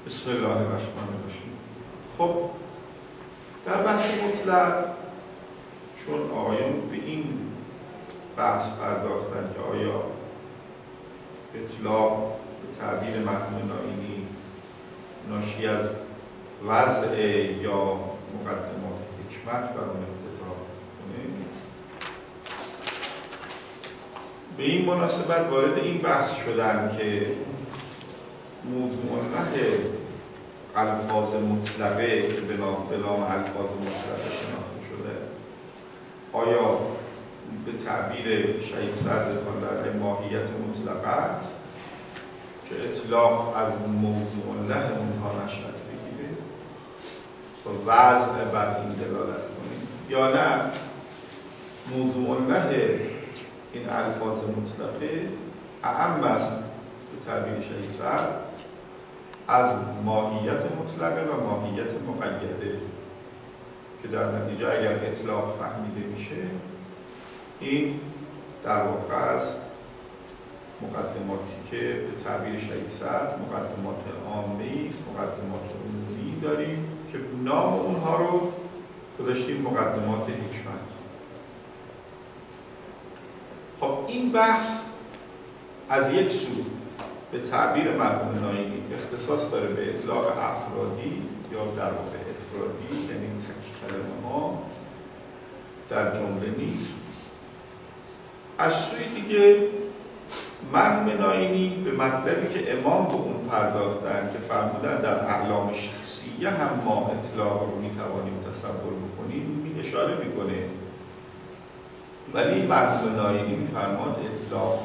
بسم الله الرحمن الرحیم. خب در بحث مطلق چون آقایان به این بحث پرداختن که آیا اطلاق به تعبیر مرحوم نائینی ناشی از وضع یا مقدمات حکمت بر اون اقتضا کنه، به این مناسبت وارد این بحث شدن که موضوع له الفاظ مطلقه که به نام الفاظ مطلقه شناخته شده آیا به تعبیر شهید صدر ماهیت مطلقه است که اطلاق از موضوع له اونها نشأت بگیره تا وضع بر این دلالت کنیم، یا نه موضوع له این الفاظ مطلقه اعم است به تعبیر شهید صدر از ماهیت مطلقه و ماهیت مقیده که در نتیجه اگر اطلاق فهمیده میشه این در واقع از مقدماتی که به تعبیر شهید صدر مقدمات عامه‌ای است، مقدمات عمومی داریم که نام اونها رو گذاشتیم مقدمات حکمت. خب این بحث از یک سو به تعبیر مرحوم نائینی اختصاص داره به اطلاق افرادی یا در واقع افرادی، یعنی تک کلمه ها در جمله نیست. از سوی دیگه مرحوم نائینی به مطلبی که امام به اون پرداختن که فرمودن در اعلام شخصیه هم ما اطلاق رو میتوانیم تصور بکنیم اشاره میکنه، ولی مرحوم نائینی میفرماد اطلاق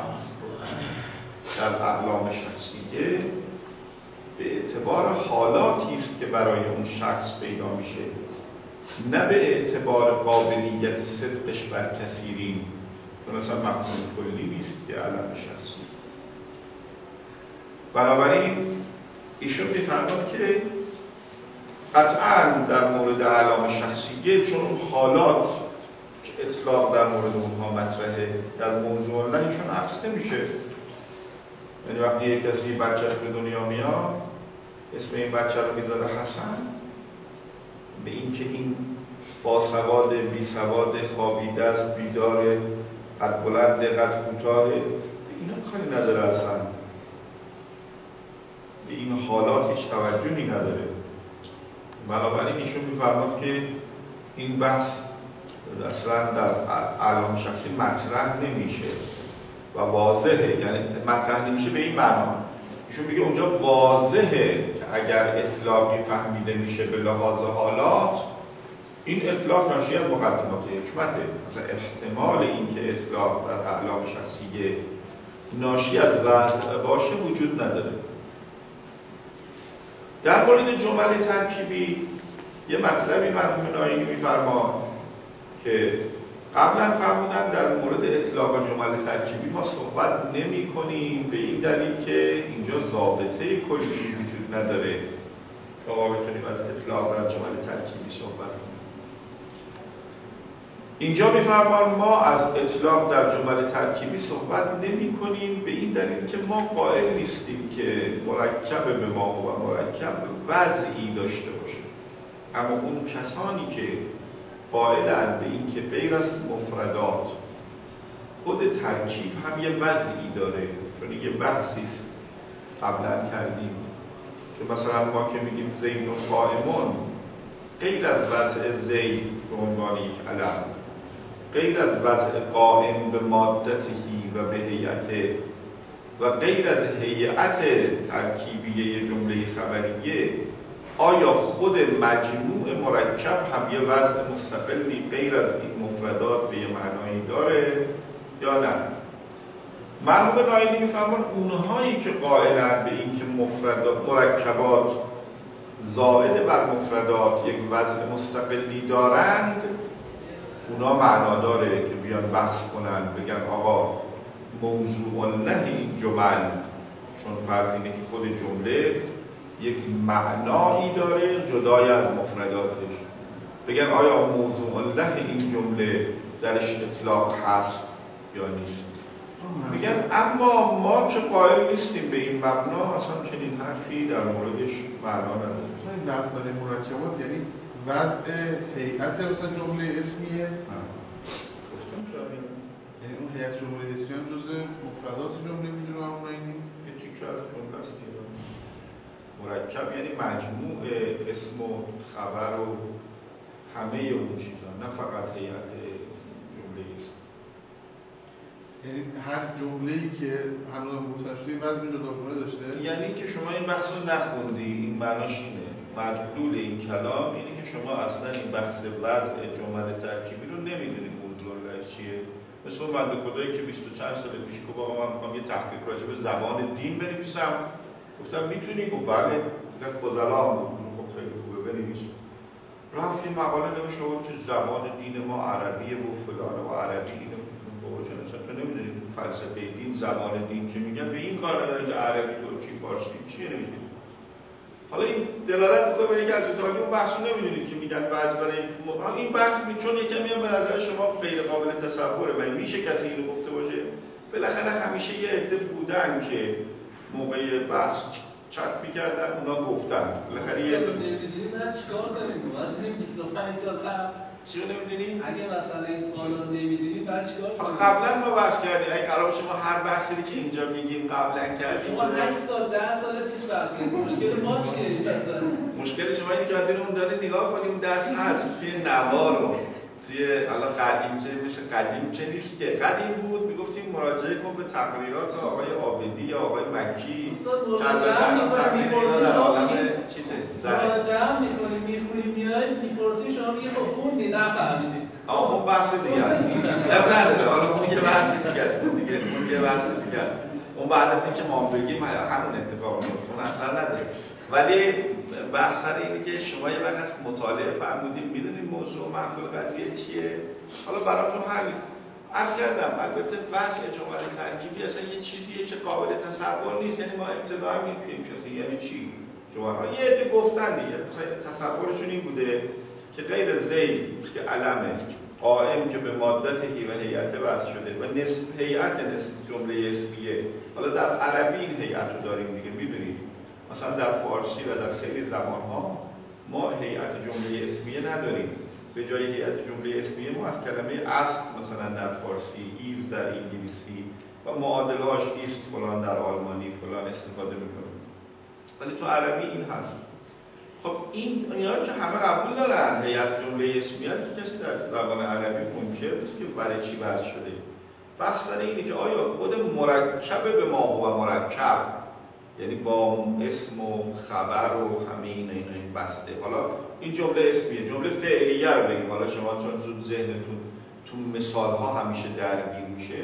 در اعلام شخصیه به اعتبار حالاتی است که برای اون شخص پیدا میشه، نه به اعتبار قابلیت صدقش بر کثیرین، چون اصلا مفهوم کلی نیست که علم شخصی. بنابراین ایشون میفرماد که قطعا در مورد اعلام شخصیه چون اون حالات که اطلاق در مورد اونها مطرحه در موضوع لهشون عکس نمیشه. یعنی وقتی یک کسی بچهش به دنیا میاد اسم این بچه رو میذاره حسن، به این که این باسواد بیسواد خوابیده است بیدار قد بلند قد کوتاه به اینا کاری نداره، اصلا به این حالات هیچ توجهی نداره. بنابراین ایشون میفرماد که این بحث اصلا در اعلام شخصی مطرح نمیشه و واضحه، یعنی مطرح نمیشه به این معنا ایشون میگه اونجا واضحه که اگر اطلاقی فهمیده میشه به لحاظ حالات این اطلاق ناشی از مقدمات حکمته. مثلا احتمال این که اطلاق در اعلام شخصیه ناشی از وضع باشه وجود نداره. در مورد جمل ترکیبی یه مطلبی مرحوم نائینی میفرما که قبلا فرمودن در مورد اطلاق جمل ترکیبی ما صحبت نمی کنیم به این دلیل که اینجا ضابطه کلی وجود نداره که ما بتونیم از اطلاق در جمل ترکیبی صحبت کنیم. اینجا میفرمان ما از اطلاق در جمل ترکیبی صحبت نمی کنیم به این دلیل که ما قائل نیستیم که مرکب به ما و مرکب وضعی داشته باشه، اما اون کسانی که قائلن به این که غیر از مفردات خود ترکیب هم یه وضعی داره، چون یه بحثیست قبلا کردیم که مثلا ما که میگیم زید قائمون غیر از وضع زید به عنوان یک علم، غیر از وضع قائم به مادتهی و به هیئته و غیر از هیئت ترکیبیه جمله خبریه، آیا خود مجموع مرکب هم یه وضع مستقلی غیر از این مفردات به یه معنایی داره یا نه؟ مرحوم نائینی میفرمان اونهایی که قائلن به این که مرکبات زائد بر مفردات یک وضع مستقلی دارند، اونا معنا داره که بیان بحث کنن بگن آقا موضوع له این جمل، چون فرض اینه که خود جمله یک معنایی داره جدای از مفرداتش، بگن آیا موضوع له این جمله درش اطلاق هست یا نیست. میگن اما ما که قائل نیستیم به این مبنا، اصلا چنین حرفی در موردش معنا نداره. این وضع برای مرکبات یعنی وضع هیئت مثلا جمله اسمیه. گفتم شاید یعنی اون هیئت جمله اسمی هم جزء مفردات جمله میدونه اون اینی یه تیکه از جمله است که مرکب یعنی مجموع اسم و خبر و همه اون چیزا، نه فقط هیئت جمله اسم. یعنی هر جمله‌ای که هنوز هم گفتن شده این وزن جداگانه داشته. یعنی که شما این بحث رو نخوندی، این معناش اینه. مدلول این کلام اینه که شما اصلا این بحث وضع جمل ترکیبی رو نمیدونید موضوع چیه. مثل اون بنده خدایی که 20 و چند سال پیش گفت آقا من می‌خوام یه تحقیق راجع به زبان دین بنویسم. گفتم میتونی؟ گفت بله. گفت فضلا بود. خیلی خوبه بنویس. رفت این مقاله نوشت که زبان دین ما عربیه و فلان و عربی اینو چون اصلا تو نمیدونید فلسفه دین زبان دین که میگن به این کار نداره که عربی ترکی فارسی چیه نوشتید. حالا این دلالت میکنه به اینکه از ایتالیا اون بحث رو نمیدونید که میگن بعضی برای این بحث چون یکمی هم به نظر شما غیر قابل تصوره و میشه کسی اینو گفته باشه. بالاخره همیشه یه عده بودن که موقع بحث چت می‌کردن اونا گفتن. بالاخره یه عده نمی‌دونید من چیکار کنیم؟ بعد 25 سال قبل چی رو نمی‌دونید؟ اگه مثلا این سوالا رو نمی‌دونید بعد چیکار کنیم؟ قبلا ما بحث کردیم. اگه قرار شما هر بحثی که اینجا میگیم قبلا کردیم. شما 8 سال 10 سال پیش بحث کردید. مشکل ما چیه مثلا؟ مشکل شما اینه که باید اون داره نگاه کنیم درس هست توی نوا رو. توی حالا قدیم که میشه قدیم که نیست که قدیم بود میگفتیم مراجعه کن به تقریرات آقای عابدی یا آقای مکی مراجعه می‌کنیم می‌پرسید شما میگید چیزه مراجعه می‌کنیم می‌خونیم میایم می‌پرسید شما میگید خب خوندید نفهمیدید. اون بحث دیگه است. نداره حالا اون یه بحث دیگه است. اون یه بحث دیگه است. اون بعد از اینکه ما بگیم همون اتفاق میفته. اون اثر نداره. ولی بحث سر اینه که شما یه وقت از مطالعه فرمودید میدونید موضوع محمول قضیه چیه. حالا براتون حل عرض کردم. البته بحث جمله ترکیبی اصلا یه چیزیه که قابل تصور نیست. یعنی ما ابتداء میگیم که یعنی چی جمله یه عده گفتن دیگه مثلا تصورشون این بوده که غیر زید که علمه قائم که به مادته و هیئت وضع شده و نسب هیئت نسب جمله اسمیه. حالا در عربی این هیئت رو داریم دیگه میدونید. مثلا در فارسی و در خیلی زبان‌ها ما هیئت جمله اسمیه نداریم. به جای هیئت جمله اسمیه ما از کلمه اصل مثلا در فارسی، ایز در انگلیسی و معادله‌اش ایست فلان در آلمانی فلان استفاده می‌کنیم. ولی تو عربی این هست. خب اینا که همه قبول دارن هیئت جمله اسمیه که کسی در زبان عربی منکر نیست که برای چی وضع شده. بحث سر اینه که آیا خود مرکب به ما و مرکب یعنی با اسم و خبر و همه اینا بسته. حالا این جمله اسمیه جمله فعلیه رو بگیم. حالا شما چون تو ذهنتون تو مثال‌ها همیشه درگیر میشه.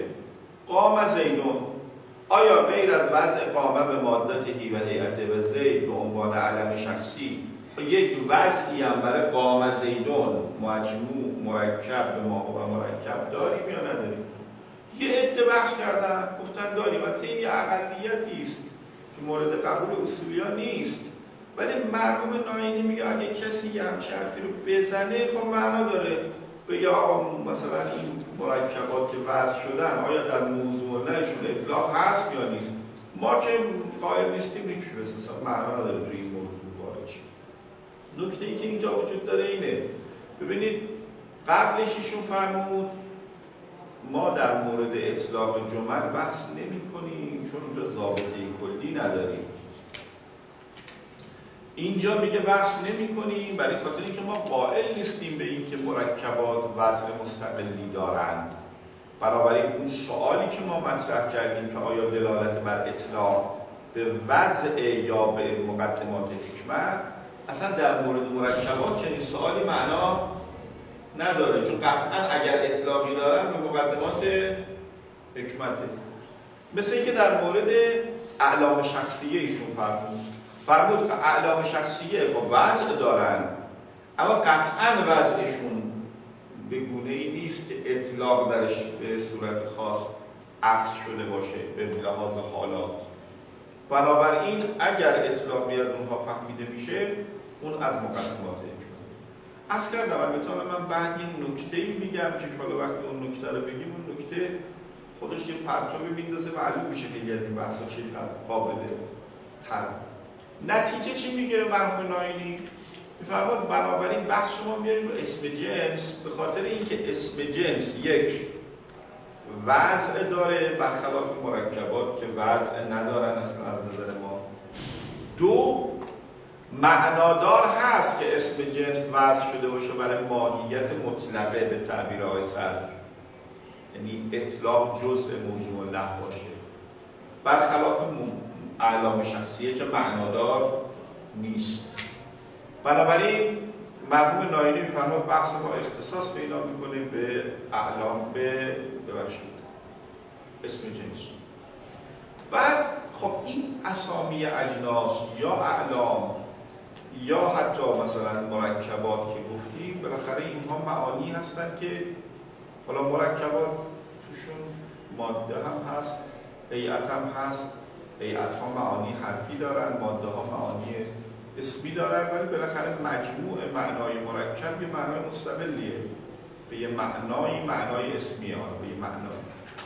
قام زیدون آیا غیر از وضع قامه به مادته و هیئت و زید به عنوان علم شخصی یک وضعی هم برای قام زیدون مجموع مرکب به ما و مرکب داریم یا نداریم؟ یه عده بحث کردن گفتن داریم. البته این یه اقلیتی است که مورد قبول اصولیان نیست. ولی مرحوم ناینی میگه اگه کسی یه همچین حرفی رو بزنه خب معنا داره بگه آقا مثلا این مرکبات که وضع شدن آیا در موضوع نهشون اطلاق هست یا نیست. ما که قائل نیستیم نمیشه مثلا معنا نداره توی این موضوع وارد شه. نکته ای که اینجا وجود داره اینه ببینید قبلش ایشون فرمود ما در مورد اطلاق جمل بحث نمی کنیم چون اونجا ضابطه کلی نداریم. اینجا میگه بحث نمی کنیم برای خاطر اینکه ما قائل نیستیم به اینکه مرکبات وزن مستقلی دارند. بنابراین اون سوالی که ما مطرح کردیم که آیا دلالت بر اطلاق به وضع یا به مقدمات حکمت اصلا در مورد مرکبات چنین سوالی معنا نداره چون قطعا اگر اطلاقی دارن به مقدمات حکمته. مثل اینکه در مورد اعلام شخصیه ایشون فرمود اعلام شخصیه خب وضع دارن اما قطعا وضعشون به گونه ای نیست که اطلاق درش به صورت خاص عکس شده باشه به لحاظ حالات. بنابراین اگر اطلاقی از اونها فهمیده میشه اون از مقدمات حکمت. عرض کردم البته من بعد این نکته‌ای میگم که حالا وقتی اون نکته رو بگیم اون نکته خودش یه پرتابی میندازه، معلوم میشه خیلی از این بحثا چه قابل تر. نتیجه چی میگیره مرحوم ناینی؟ میفرماد بنابراین بحث شما میاریم رو اسم جنس به خاطر اینکه اسم جنس یک وضع داره برخلاف مرکبات که وضع ندارن اصلا از نظر ما. دو، معنادار هست که اسم جنس وضع شده باشه برای ماهیت مطلقه به تعبیر آقای صدر، یعنی اطلاق جزء موضوع لفظ باشه، برخلاف اعلام شخصیه که معنادار نیست. بنابراین مرحوم ناینی میفرماد بحث ما اختصاص پیدا میکنه به اعلام به اسم جنس. بعد خب این اسامی اجناس یا اعلام یا حتی مثلا مرکبات که گفتیم بالاخره اینها معانی هستن که حالا مرکبات توشون ماده هم هست، هیئت هم هست، هیئت ها معانی حرفی دارن، ماده ها معانی اسمی دارن، ولی بالاخره مجموع معنای مرکب یه معنای مستقلیه، به یه معنای اسمیه، به یه معنای.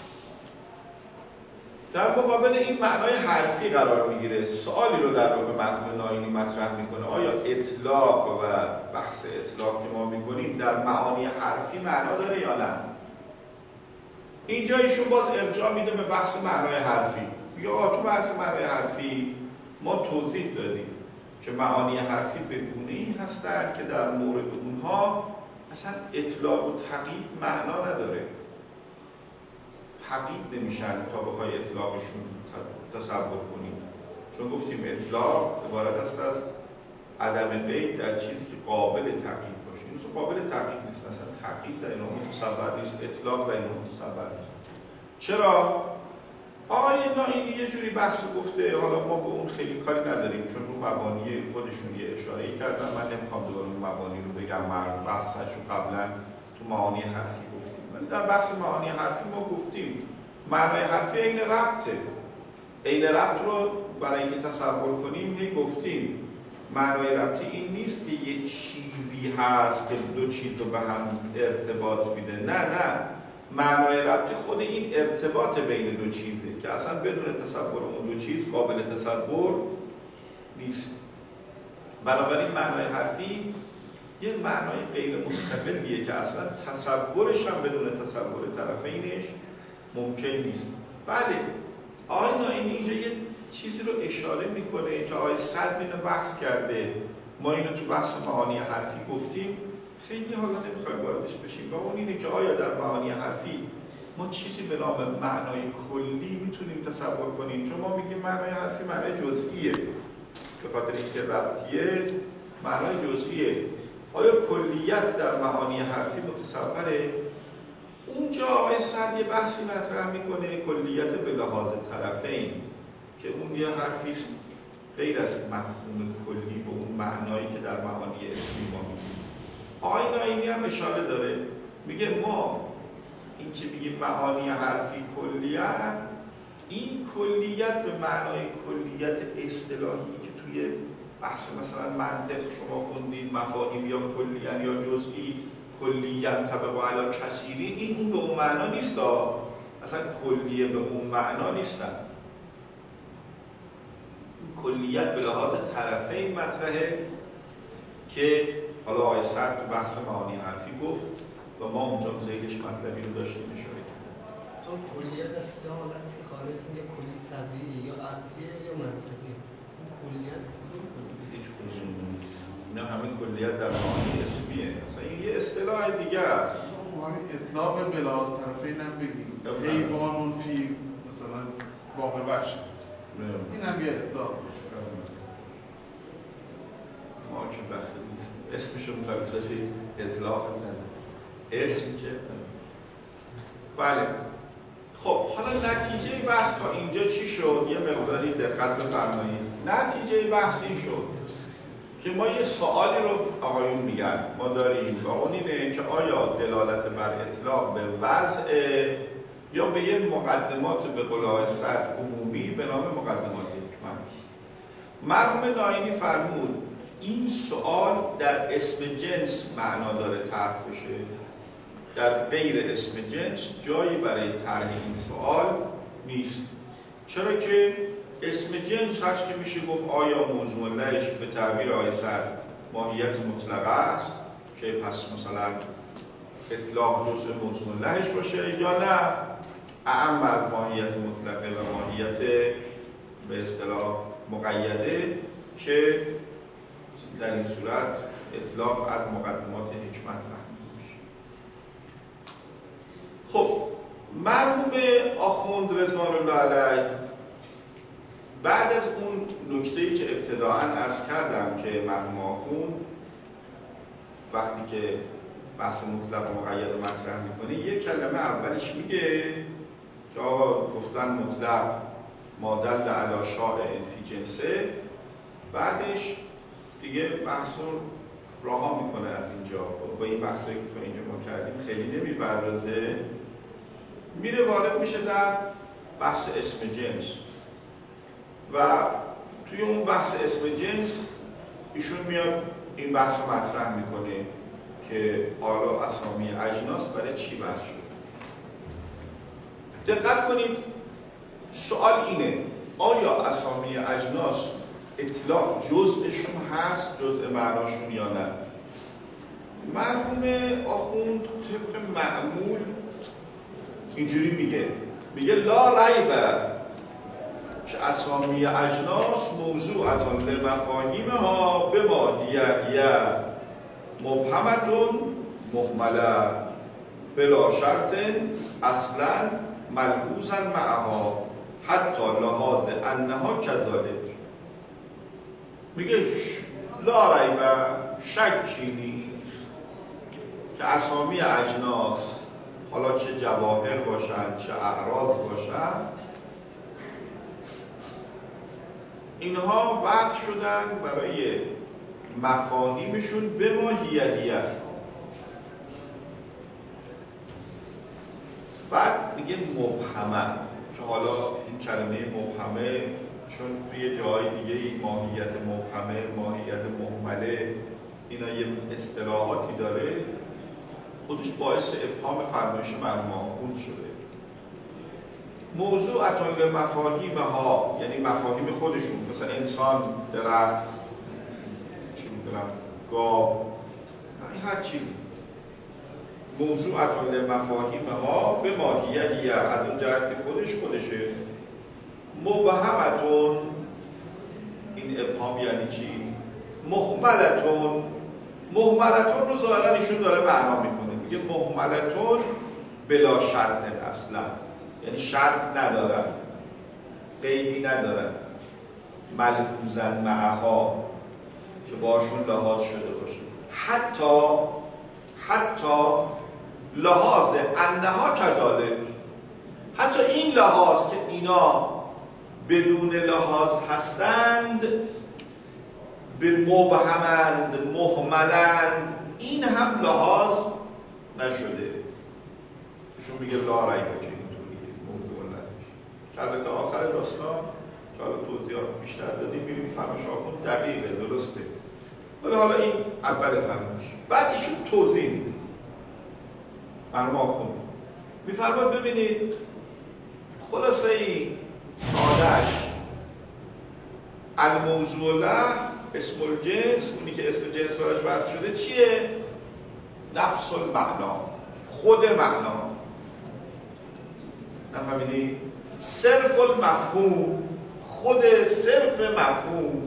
در مقابل این معنای حرفی قرار میگیره. سوالی رو در واقع مرحوم ناینی مطرح میکنه، آیا اطلاق و بحث اطلاق که ما میکنیم در معانی حرفی معنا داره یا نه؟ اینجا ایشون باز ارجاع میده به بحث معنای حرفی. یا تو بحث معنای حرفی ما توضیح دادیم که معانی حرفی به گونه‌ای هستند که در مورد اونها اصلا اطلاق و تقیید معنا نداره، تقیید نمیشن تا بخوای اطلاقشون تصور کنیم. چون گفتیم اطلاق عبارت است از عدم قید در چیزی که قابل تقیید باشه. این تو قابل تقیید نیست، اصلا تقیید در اینو متصور نیست، اطلاق در اینو متصور نیست. چرا؟ آقای ناینی یه جوری بحث گفته، حالا ما به اون خیلی کاری نداریم چون رو مبانی خودشون یه اشاره‌ای کردن، من نمیخوام دوباره اون مبانی رو بگم، بحثش رو قبلا تو معانی حرفی گفتیم. ولی در بحث معانی حرفی ما گفتیم معنای حرفی عین ربطه. عین ربط رو برای اینکه تصور کنیم هی گفتیم معنای ربطی این نیست که یه چیزی هست که دو چیز رو به هم ارتباط میده، نه، معنای ربطی خود این ارتباط بین دو چیزه که اصلا بدون تصور اون دو چیز قابل تصور نیست. بنابراین معنای حرفی یه معنای غیر مستقلیه که اصلا تصورش هم بدون تصور طرفینش ممکن نیست. بله، آقای ناینی اینجا یه چیزی رو اشاره میکنه که آقای صدر اینو بحث کرده، ما اینو تو بحث معانی حرفی گفتیم، خیلی حالا نمیخوایم واردش بشیم. و اون اینه که آیا در معانی حرفی ما چیزی به نام معنای کلی میتونیم تصور کنیم؟ چون ما میگیم معنای حرفی معنای جزئیه، به خاطر اینکه ربطیه معنای جزئیه. آیا کلیت در معانی حرفی متصوره؟ اونجا آقای سعد یه بحثی مطرح میکنه کلیت به لحاظ طرفین، که اون یه حرفیست غیر از مفهوم کلی به اون معنایی که در معانی اسمی ما میگیم. آقای ناینی هم اشاره داره، میگه ما این که میگیم معانی حرفی کلیت، این کلیت به معنای کلیت اصطلاحی که توی بحث مثلا منطق شما خوندید، مفاهیم یا کلیت یا جزئی، کلیت طبق علی کثیرین، این اون به اون معنا نیست، اصلا کلیه به اون معنا نیستن. کلیت به لحاظ طرفین مطرحه که حالا آقای صدر تو بحث معانی حرفی گفت و ما اونجا زیلش مطلبی رو داشتیم اشاره کردیم. چون کلیت از سه حالت که خارج میگه کلی طبیعی یا عقلیه یا منطقی. کلیت هیچ کدوم نیست. اینا همه کلیت در معانی اسمیه. مثلا این یه اصطلاح دیگه است. همین اطلاق بلاز طرفین هم بگیم. حیوانون فی مثلا باغ وحش. این هم یه اطلاق باشه. ما که بخیر نیست. اسمشو مطلقی اطلاق نداره. اسم که بله. خب حالا نتیجه بحث تا اینجا چی شد؟ یه مقداری دقت بفرمایید. نتیجه بحث این شد که ما یه سوالی رو آقایون میگن ما داریم و اون اینه که آیا دلالت بر اطلاق به وضع یا به یه مقدمات به قول آقای صدر عمومی به نام مقدمات حکمت. مرحوم ناینی فرمود این سوال در اسم جنس معنا داره طرح بشه. در غیر اسم جنس جایی برای طرح این سوال نیست. چرا که اسم جنس هست که میشه گفت آیا موضوع لهش به تعبیر آقای سعد ماهیت مطلقه است که پس مثلا اطلاق جزء موضوع لهش باشه، یا نه اعم از ماهیت مطلقه و ماهیت به اصطلاح مقیده که در این صورت اطلاق از مقدمات حکمت محمول میشه. خب مرحوم آخوند رضوان الله علیه بعد از اون نکته‌ای که ابتداءً عرض کردم که مرحوم آخوند وقتی که بحث مطلق و مقید رو مطرح میکنه یک کلمه اولش میگه که آقا گفتن مطلق ما دل علی شارع فی جنسه، بعدش دیگه بحث رو رها میکنه از اینجا با این بحثایی که تا اینجا ما کردیم خیلی نمیپردازه، میره وارد میشه در بحث اسم جنس و توی اون بحث اسم جنس ایشون میاد این بحث رو مطرح میکنه که حالا اسامی اجناس برای چی بحث شده. دقت کنید سوال اینه آیا اسامی اجناس اطلاق جزءشون هست، جزء معناشون یا نه؟ مرحوم آخوند طبق معمول اینجوری میگه لا ریب که اسامی اجناس موضوعتان لمفاهیمها بما هی مبهمتون مهمله بلا شرط اصلا ملحوظا معها حتی لحاظ انها کذالک. میگه لا ریب شکی نیست که اسامی اجناس حالا چه جواهر باشن چه اعراض باشن اینها وضع شدن برای مفاهیمشون به ماهیت. بعد میگه مبهمه که حالا این کلمه مبهمه چون توی جای دیگه ماهیت مبهمه ماهیت مهمله اینا یه اصطلاحاتی داره خودش باعث ابهام فرمایش مرحوم آخوند شده. موضوعتان لمفاهیمها یعنی مفاهیم خودشون مثلا انسان، درخت، چی میدونم گاو، هر چیزی موضوعتان لمفاهیمها به ماهیتی از اون جهت که خودشه. مبهمتون این ابهام یعنی چی؟ مهملتون رو ظاهرا ایشون داره معنا میکنه، میگه مهملتون بلا شرط اصلا، یعنی شرط ندارن، قیدی ندارن، ملحوظا معها که باشون لحاظ شده باشه، حتی لحاظ انها کذالک، حتی این لحاظ که اینا بدون لحاظ هستند، به مبهمند، مهملند، این هم لحاظ نشده. ایشون میگه لا ریب که اینطوریه موضوع نمیشه. البته آخر داستان که حالا توضیحات بیشتر دادیم میبینیم فرمایش آخوند دقیقه، درسته، ولی حالا این اول فرمایش. بعد ایشون توضیح میده مرحوم آخوند میفرماد ببینید خلاصه این سادهش الموضوع له اسم الجنس، اونی که اسم جنس براش بحث شده چیه؟ نفس المعنا، خود معنا. نفهمیدی؟ صرف المفهوم، خود صرف مفهوم.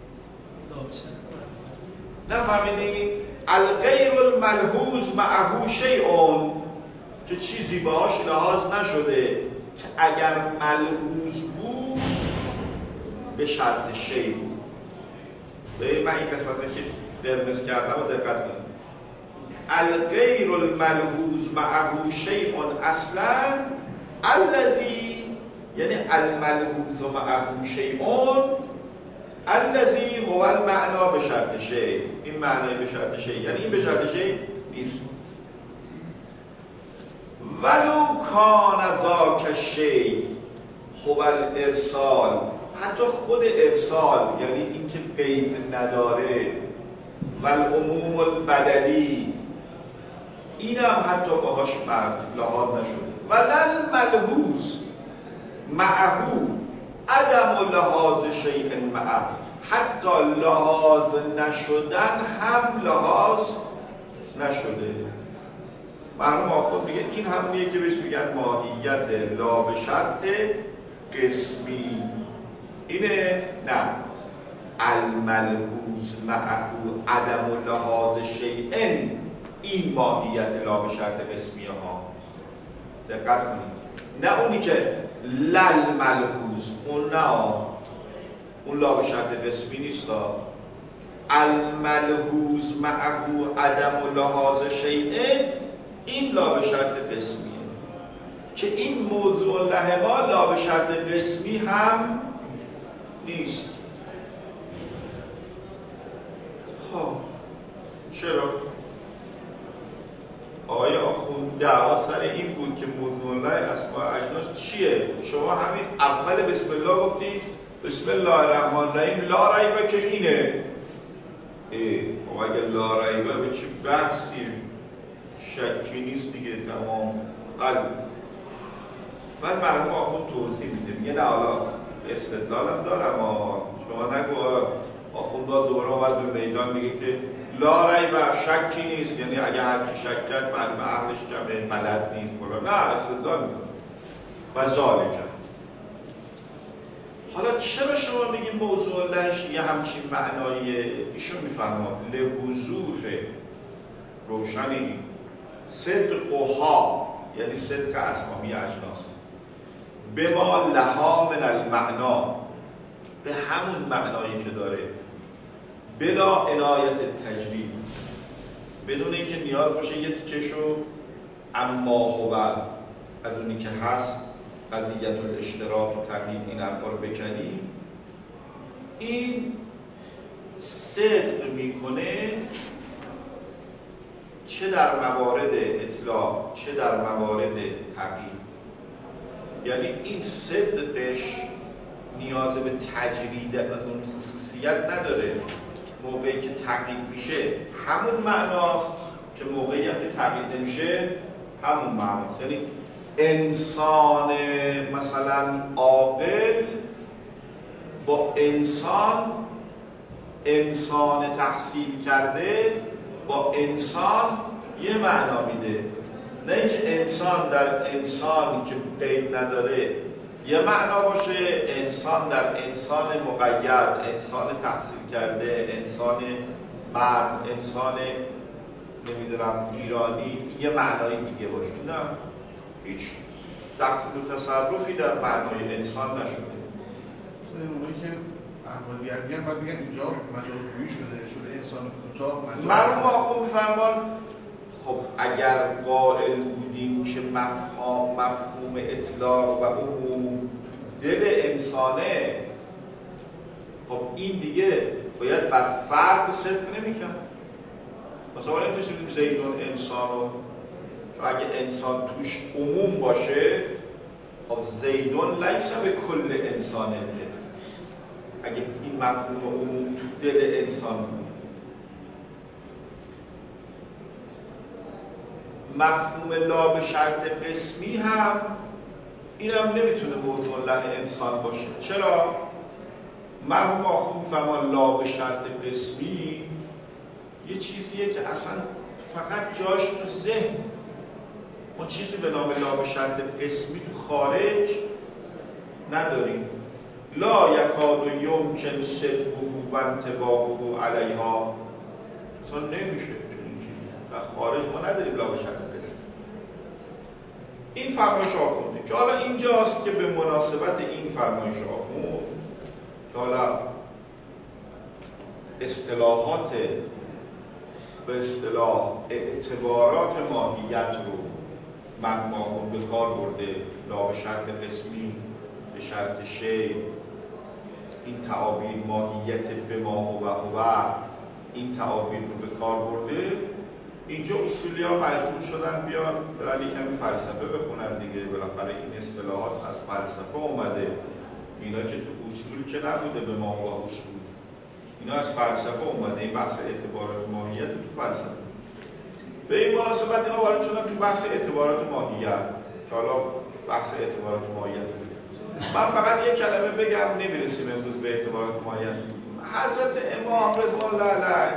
نفهمیدی؟ الغیر الملحوظ معه شیء، که چیزی باهاش لحاظ نشده که اگر ملحوظ بود به شرط شیء بود. به من این قسمت که قرمز کردم و دقت کنید. الغیر الملحوظ معه شیء اصلا الذی، یعنی الملحوظ معه شیء الذی هو المعنا به شرط شیء، این معنای به شرط شیء یعنی این به شرط شیء نیست. ولو کان ذاک شیء هو الارسال، حتی خود ارسال یعنی اینکه قید نداره، و العموم البدلی این هم حتی باهاش لحاظ نشده. ولل ملحوظ معهو عدم لحاظ شیء معه، حتی لحاظ نشدن هم لحاظ نشده. مرحوم آخوند میگه این همونیه که بهش میگن ماهیت لا به شرط قسمی. اینه؟ نه. الملحوظ معهو عدم لحاظ شیء، این ماهیت لا به شرط قسمی ها. دقت کنید، نه اونی که لل ملحوظ، اون نه، اون لا به شرط قسمی نیست. الملحوظ معهو عدم لحاظ شیء، این لا به شرط قسمیه که این موضوع لهما لا به شرط قسمی هم نیست. خب چرا؟ آقای آخوند دعوا سر این بود که موضوع له اسماء اجناس چیه؟ شما همین اول بسم الله گفتید بسم الله الرحمن الرحیم لا ریبه که اینه. اگه لا ریبه به چه بحثی؟ شکی نیست دیگه، تمام قلب. بعد مرحوم آخوند توضیح میده، میگه نه حالا استدلالم دارم، شما نگو آخوند دوباره باید به میدان میگه که لا ریبه شکی نیست، یعنی اگه هر کی شک کرد معلوم عقلش جمعه بلد نیست نه، استدلال میده و ذالک. حالا چرا شما میگید موضوع لهش یه همچین معناییه؟ ایشون میفرماد لوضوح روشنی صدقها، یعنی صدق اسامی اجناس، به ما لها من المعنا، به همون معنایی که داره، بلا عنایت تجوید، بدون اینکه نیاز باشه یه تیکشو اما هو از اونی که هست قضیت الاشتراک و تقیید این حرفا رو بکنی، این صدق میکنه چه در موارد اطلاق چه در موارد تقیید. یعنی این صدقش نیاز به تجرید از اون خصوصیت نداره. موقعی که تقیید میشه همون معناست که موقعی هم که تقیید نمیشه همون معناست. یعنی انسان مثلا عاقل با انسان تحصیل کرده با انسان یه معنا میده، نه اینکه انسان در انسانی که قید نداره یه معنا باشه، انسان در انسان مقید، انسان تحصیل کرده، انسان مرد، انسان نمیدونم ایرانی یه معنای دیگه باشه. نه، هیچ دخل و تصرفی در معنای انسان نشده. اونایی که احمدیت میگن باید بگن اینجا مجازگویی شده انسان کوتاه مجاز. مرحوم آخوند میفرمان خب اگر قائل بودیم که مفهوم اطلاق و عموم دل انسانه، خب این دیگه باید بر فرد صدق نمی‌کرد. مثلا نمی‌تونیم زیدون انسانو، چون اگه انسان توش عموم باشه خب زیدون لیس به کل انسانه، اگه این مفهوم عموم تو دل انسان بود. مفهوم لا به شرط قسمی هم این هم نمیتونه موضوع له انسان باشه. چرا؟ مرحوم آخوند میفرمان لا به شرط قسمی یه چیزیه که اصلا فقط جاش تو ذهن، ما چیزی به نام لا به شرط قسمی تو خارج نداریم. لا یکاد یمکن صدقه و انطباقه علیها، اصلا نمیشه در خارج ما نداریم لا به شرط قسمی. این فرمایش آخونده که حالا اینجاست که به مناسبت این فرمایش آخوند که حالا اصطلاحات به اصطلاح اعتبارات ماهیت رو مرحوم آخوند به کار برده، لا به شرط قسمی، به شرط شی، این تعابیر ماهیت به ما هو این تعابیر رو به کار برده. اینجا اصولی ها مجبور شدن بیان برن یک کمی فلسفه بخونن دیگه، بالاخره این اصطلاحات از فلسفه اومده، اینا که تو اصول که نبوده به ما هو اصول، اینا از فلسفه اومده. این بحث اعتبارات ماهیت تو فلسفه. به این مناسبت اینا وارد شدن تو بحث اعتبارات ماهیت که حالا بحث اعتبارات ماهیت من فقط یک کلمه بگم، نمیرسیم امروز به اعتبارات ماهیت. حضرت امام رضوان الله علیه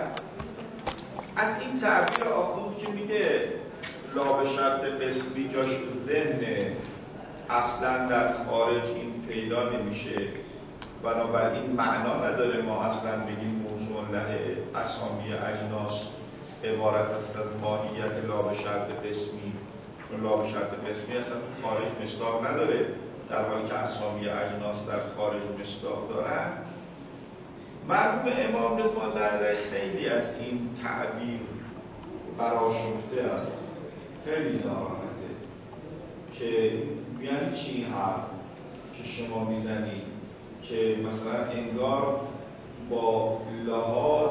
از این تعبیر آخوند که میگه لا به شرط قسمی جاش تو ذهن اصلا در خارج این پیدا نمیشه، بنابراین معنا نداره ما اصلا بگیم موضوع له اسامی اجناس عبارت است از ماهیت لا به شرط قسمی، چون لا به شرط قسمی اصلا تو خارج مصداق نداره، در حالی که اسامی اجناس در خارج مصداق دارن. مرحوم امام رضوان الله علیه خیلی از این تعبیر برآشفته است، خیلی ناراحته که یعنی چی این حرف که شما میزنید که مثلا انگار با لحاظ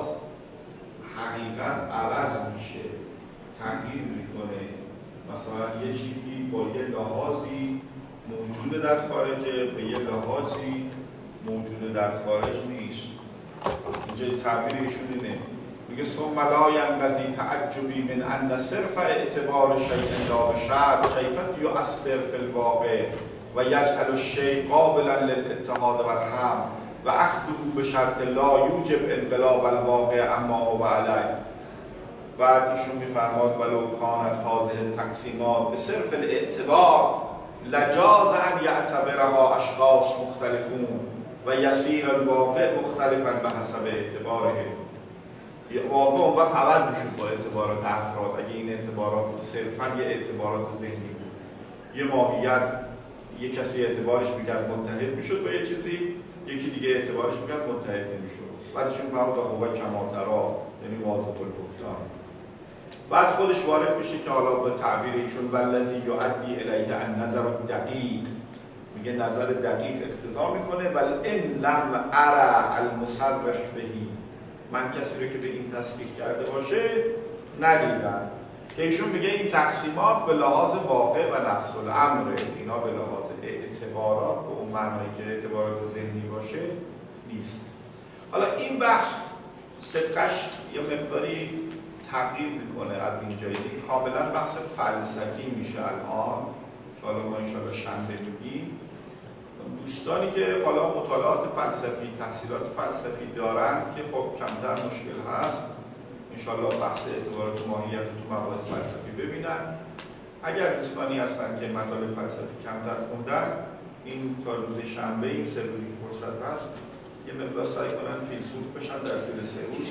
حقیقت عوض میشه، تغییر میکنه، مثلا یه چیزی با یه لحاظی موجود در خارجه به یه لحاظی موجود در خارج نیست. اینجا تعبیر ایشون اینه، میگه ثم لا ینقضی تعجبی من ان صرف اعتبار شیء لا بشرط کیف یؤثر فی الواقع و یجعل الشیء قابلا للاتحاد والهم و اخذه بشرط لا یوجب انقلاب الواقع اما هو علیه. بعد ایشون میفرماد ولو کانت هذه التقسیمات به صرف الاعتبار لجاز ان یعتبرها اشخاص مختلفون و یسیر الواقع مختلفا به حسب اعتباره. واقع اون وقت عوض میشد با اعتبارات افراد. اگه این اعتبارات صرفا یه اعتبارات ذهنی بود، یه ماهیت یه کسی اعتبارش میکرد متحد میشد با یه چیزی، یکی دیگه اعتبارش میکرد متحد نمیشد. بعدشون فرمود خوبه کماترا، یعنی واضح البهتان. بعد خودش وارد میشه که حالا به تعبیر ایشون والذی یؤدی الیه النظر دقیق، میگه نظر دقیق اقتضا میکنه ولی ان لم ارى المصرح بهی، من کسی رو که به این تصریح کرده باشه ندیدم. که ایشون میگه این تقسیمات به لحاظ واقع و نفس الامر، اینا به لحاظ اعتبارات به اون معنایی که اعتبارات ذهنی باشه نیست. حالا این بحث صدقش یه مقداری تغییر میکنه از اینجایی، کاملا بحث فلسفی میشه الان که حالا ما انشاءالله شنبه میگیم. دوستانی که حالا مطالعات فلسفی، تحصیلات فلسفی دارن که خب کمتر مشکل هست، انشاءالله بحث اعتبارات ماهیت تو مباحث فلسفی ببینن. اگر دوستانی هستن که مطالب فلسفی کمتر خوندن، این تا روز شنبه این 3 روزی که فرصت هست یه مقدار سعی کنن فیلسوف بشن در طول 3 روز.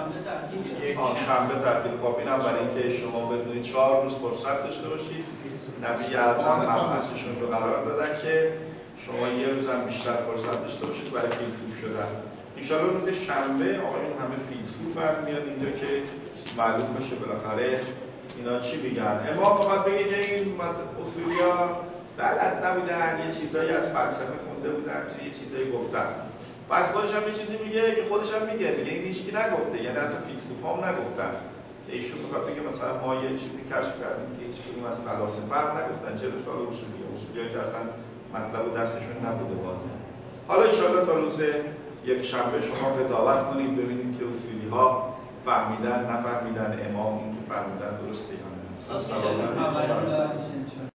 شنبه تعطیل. خب اینم برای اینکه شما بدونید 4 روز فرصت داشته باشید. نبی اعظم مبحثشون رو قرار دادن که شما یه روز هم بیشتر فرصت داشته باشید برای فیلسوف شدن. انشاءالله روز شنبه آقایون همه فیلسوف هم میاد اینجا که معلوم بشه بالاخره اینا چی میگن. امام میخواد بگه که این اصولیا بلد نبودن، یه چیزایی از فلسفه خونده بودن، یه چیزایی گفتن. بعد خودش هم یه چیزی میگه که خودش هم میگه این هیچکی نگفته، یعنی حتی فیلسوفا هم نگفتن. ایشون میخواد بگه مثلا ما یه چیزی کشف کردیم که هیچ کدوم از فلاسفه هم نگفتن، چه رسال اصولیه که اصلا مطلب دستشون نبوده واضح. حالا ان شاءالله تا روز یک شنبه شما قضاوت کنید ببینید که اصولی ها فهمیدن نفهمیدن، امام این که فهمیدن درسته یا نه.